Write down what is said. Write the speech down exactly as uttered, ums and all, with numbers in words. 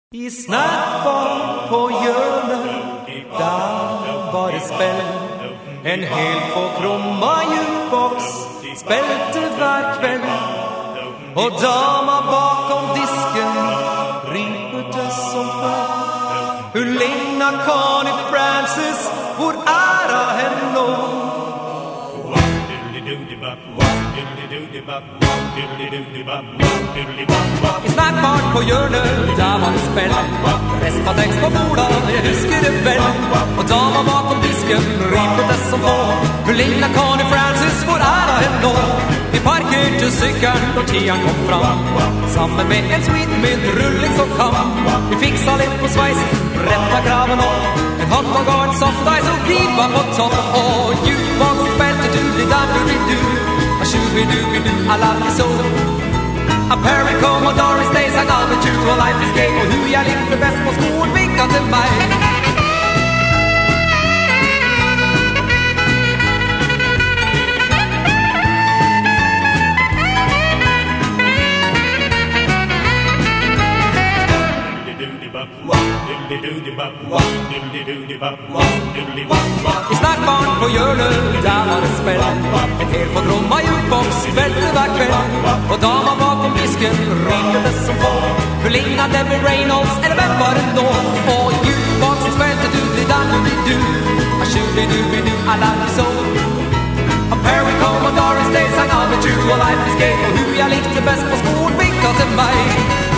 I snackbar på hjørnet, der var det spill. En hel få krumma jukebox spilte hver kveld. Og dama bakom disken rypete som før. Hun ligna Connie Francis, hvor æra henne nå. I snackbart på hjørnet, der var det spill. Respatex på borda, jeg husker det vel. Og dama bakom disken rypete som få. Hun ligna Connie Francis, hvor æra henne nå. Vi parkerte sykkelen når tieren kom fram, sammen med en sweet med rulling som kam. Vi fiksa litt på sveisen, retta kraven opp, en hot dog og en softice og pipa på topp. Og jukebox spilte du-di-da-du-di-du, a shoo-bi-doo-bi-doo, I love you so. A Perry Commodore Stays sang alle tju, og life is gay, og hun jeg likte best på skolen vinka til meg. I snackbarn på hjørnet, der var det spill. En hel på krumma jukebox spilte hver kveld. Og dama bakom disken rypete som få. Hun ligna Debbie Reynolds, eller hvem var det nå? Og jukeboxen spilte du-di-da-du-di-du, a shoo-bi-doo-bi-doo, I love you so. A Perry Commodore Stays sang alle tju, og life is gay, og hun jeg likte best på skolen vinka til meg.